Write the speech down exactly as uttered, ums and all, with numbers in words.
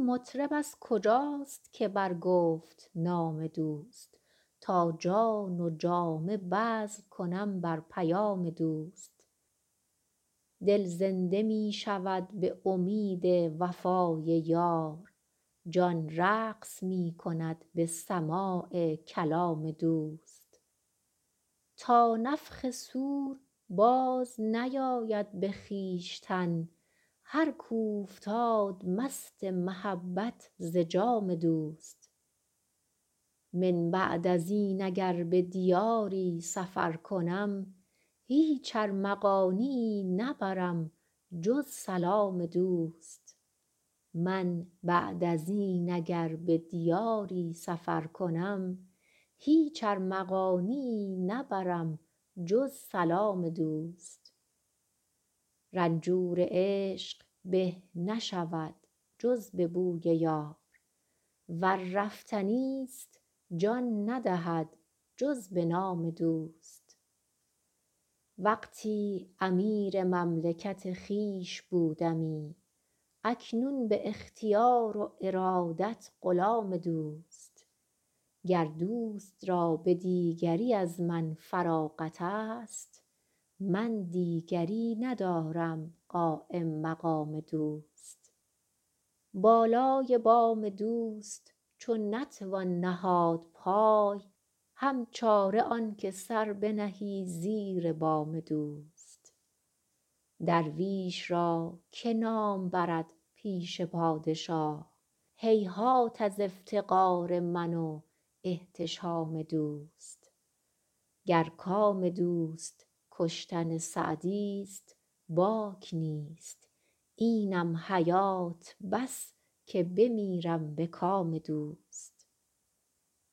مطرب از کجاست که برگفت نام دوست تا جان و جامه بذل کنم بر پیام دوست دل زنده می شود به امید وفای یار جان رقص می کند به سماع کلام دوست تا نفخ صور باز نیاید به خویشتن هر کاوفتاد مست محبت ز جام دوست من بعد ازین اگر به دیاری سفر کنم هیچ ارمغانیی نبرم جز سلام دوست من بعد ازین اگر به دیاری سفر کنم هیچ ارمغانیی نبرم جز سلام دوست رنجور عشق به نشود جز به بوی یار ور رفتنیست جان ندهد جز به نام دوست وقتی امیر مملکت خویش بودمی اکنون به اختیار و ارادت غلام دوست گر دوست را به دیگری از من فراغت است من دیگری ندارم قایم مقام دوست بالای بام دوست چو نتوان نهاد پای هم چاره آنکه سر بنهی زیر بام دوست درویش را که نام برد پیش پادشاه هیهات از افتقار من و احتشام دوست گر کام دوست کشتن سعدیست باک نیست اینم حیات بس که بمیرم به کام دوست